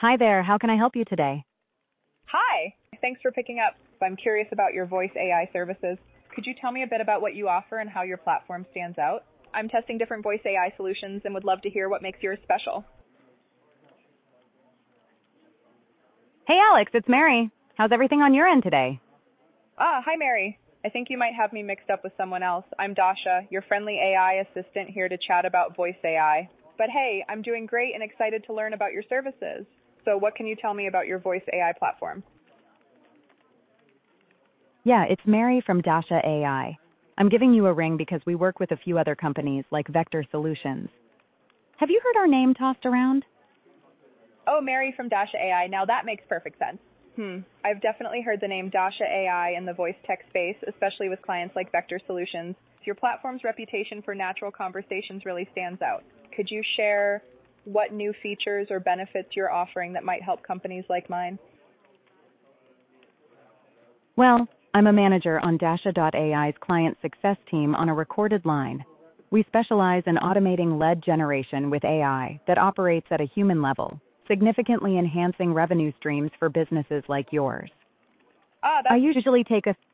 Hi there, how can I help you today? Hi. Thanks for picking up. I'm curious about your voice AI services. Could you tell me a bit about what you offer and how your platform stands out? I'm testing different voice AI solutions and would love to hear what makes yours special. Hey Alex, it's Mary. How's everything on your end today? Hi Mary. I think you might have me mixed up with someone else. I'm Dasha, your friendly AI assistant here to chat about voice AI. But hey, I'm doing great and excited to learn about your services. So what can you tell me about your voice AI platform? Yeah, it's Mary from Dasha AI. I'm giving you a ring because we work with a few other companies like Vector Solutions. Have you heard our name tossed around? Oh, Mary from Dasha AI. Now that makes perfect sense. I've definitely heard the name Dasha AI in the voice tech space, especially with clients like Vector Solutions. Your platform's reputation for natural conversations really stands out. Could you share what new features or benefits you're offering that might help companies like mine? Well, I'm a manager on Dasha.ai's client success team on a recorded line. We specialize in automating lead generation with AI that operates at a human level, significantly enhancing revenue streams for businesses like yours. I usually take a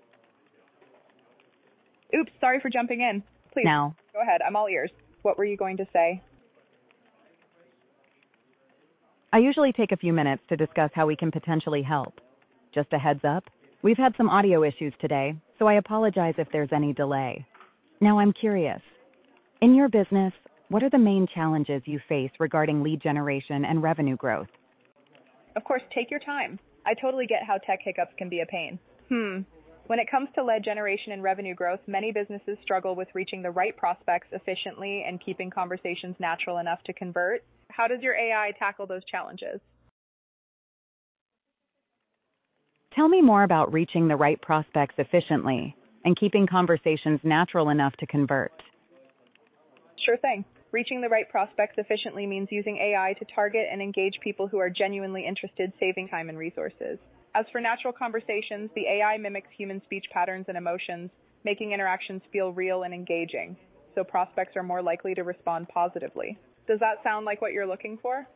Oops, sorry for jumping in. Please, now. go ahead. I'm all ears. What were you going to say? I usually take a few minutes to discuss how we can potentially help. Just a heads up, we've had some audio issues today, so I apologize if there's any delay. Now I'm curious. In your business, what are the main challenges you face regarding lead generation and revenue growth? Of course, take your time. I totally get how tech hiccups can be a pain. When it comes to lead generation and revenue growth, many businesses struggle with reaching the right prospects efficiently and keeping conversations natural enough to convert. How does your AI tackle those challenges? Tell me more about reaching the right prospects efficiently and keeping conversations natural enough to convert. Sure thing. Reaching the right prospects efficiently means using AI to target and engage people who are genuinely interested, saving time and resources. As for natural conversations, the AI mimics human speech patterns and emotions, making interactions feel real and engaging, so prospects are more likely to respond positively. Does that sound like what you're looking for?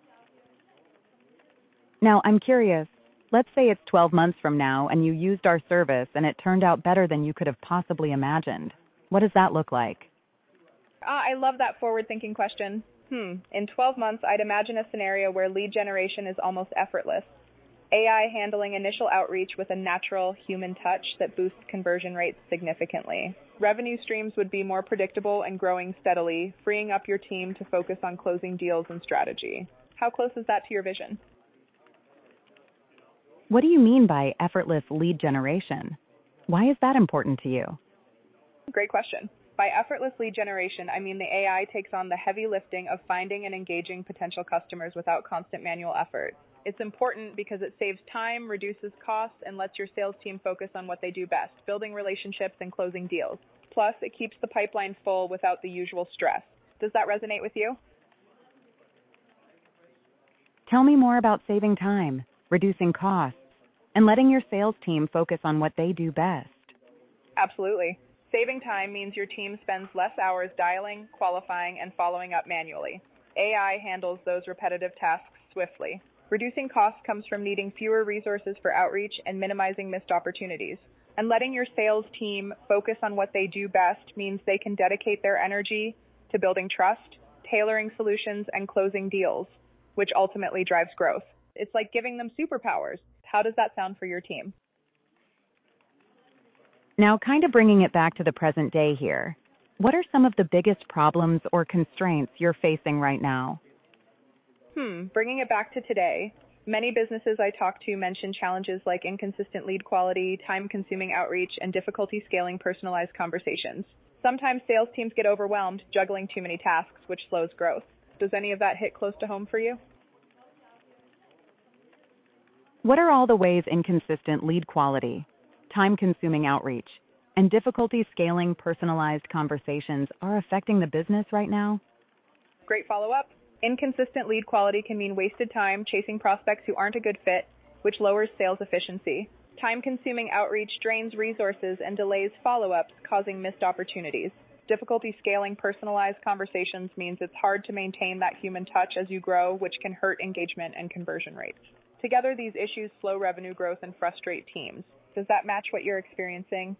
Now, I'm curious. Let's say it's 12 months from now and you used our service and it turned out better than you could have possibly imagined. What does that look like? I love that forward-thinking question. In 12 months, I'd imagine a scenario where lead generation is almost effortless. AI handling initial outreach with a natural human touch that boosts conversion rates significantly. Revenue streams would be more predictable and growing steadily, freeing up your team to focus on closing deals and strategy. How close is that to your vision? What do you mean by effortless lead generation? Why is that important to you? Great question. By effortless lead generation, I mean the AI takes on the heavy lifting of finding and engaging potential customers without constant manual effort. It's important because it saves time, reduces costs, and lets your sales team focus on what they do best, building relationships and closing deals. Plus, it keeps the pipeline full without the usual stress. Does that resonate with you? Tell me more about saving time, reducing costs, and letting your sales team focus on what they do best. Absolutely. Saving time means your team spends less hours dialing, qualifying, and following up manually. AI handles those repetitive tasks swiftly. Reducing costs comes from needing fewer resources for outreach and minimizing missed opportunities. And letting your sales team focus on what they do best means they can dedicate their energy to building trust, tailoring solutions, and closing deals, which ultimately drives growth. It's like giving them superpowers. How does that sound for your team? Now, kind of bringing it back to the present day here, what are some of the biggest problems or constraints you're facing right now? Bringing it back to today, many businesses I talk to mention challenges like inconsistent lead quality, time-consuming outreach, and difficulty scaling personalized conversations. Sometimes sales teams get overwhelmed, juggling too many tasks, which slows growth. Does any of that hit close to home for you? What are all the ways inconsistent lead quality, time-consuming outreach, and difficulty scaling personalized conversations are affecting the business right now? Great follow-up. Inconsistent lead quality can mean wasted time chasing prospects who aren't a good fit, which lowers sales efficiency. Time-consuming outreach drains resources and delays follow-ups, causing missed opportunities. Difficulty scaling personalized conversations means it's hard to maintain that human touch as you grow, which can hurt engagement and conversion rates. Together, these issues slow revenue growth and frustrate teams. Does that match what you're experiencing?